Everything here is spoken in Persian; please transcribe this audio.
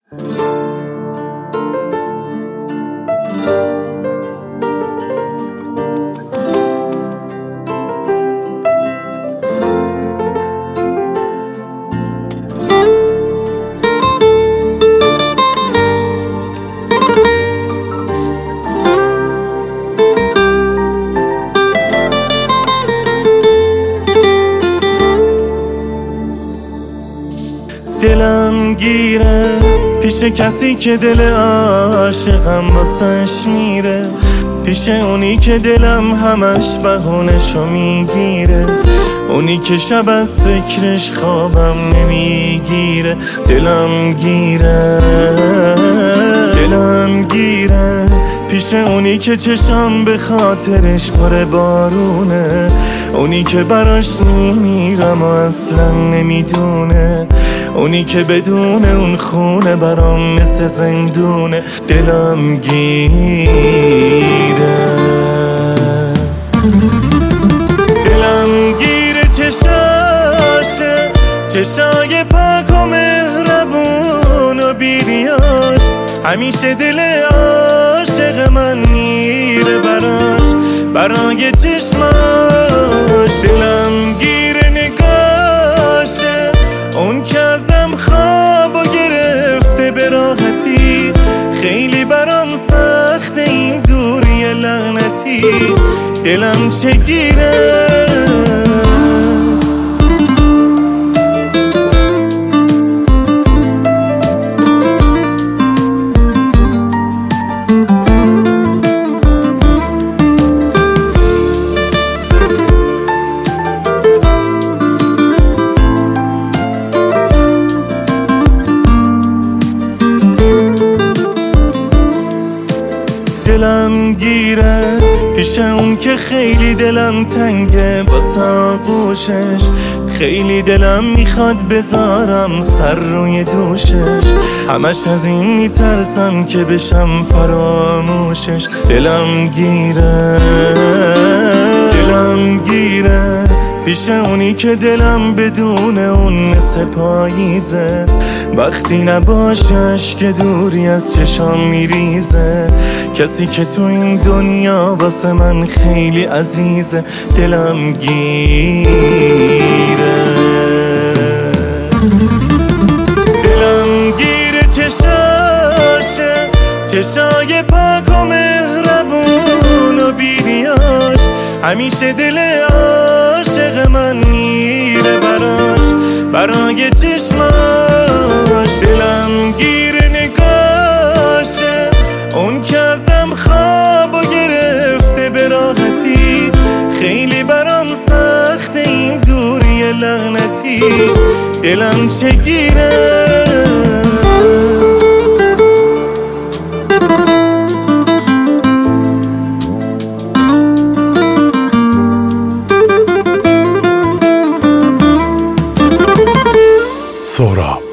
دلم گیره پیش کسی که دل عاشقم واسش میره، پیش اونی که دلم همش بهونشو میگیره، اونی که شب از فکرش خوابم نمیگیره. دلم گیره پیش اونی که چشم به خاطرش پر بارونه، اونی که براش میمیرم و اصلا نمیدونه، اونی که بدون اون خونه برام مثل زندونه. دلم گیره چشای پاک و مهربون و بیریاش، همیشه دل عاشق من میره برای چشماش. دلم گیره نگاشه، اون که ازم خوابو گرفته به راحتی، خیلی برام سخته این دوری لعنتی. دلم چگیره دلم گیره پیش اون که خیلی دلم تنگه واسه آغوشش، خیلی دلم میخواد بذارم سر روی دوشش، همش از این میترسم که بشم فراموشش. دلم گیره پیش اونی که دلم بدون اون مثل پاییزه، وقتی نباشش که دوری از چشام میریزه، کسی که تو این دنیا واسه من خیلی عزیزه. دلم گیره چشای پاک و مهربون و بیریاش، همیشه دل عاشق من میره برای چشماش. دلم گیره نگاشه، اون که ازم خوابو گرفته به راحتی، خیلی برام سخته این دوری لعنتی. دلم چگیره سهراب.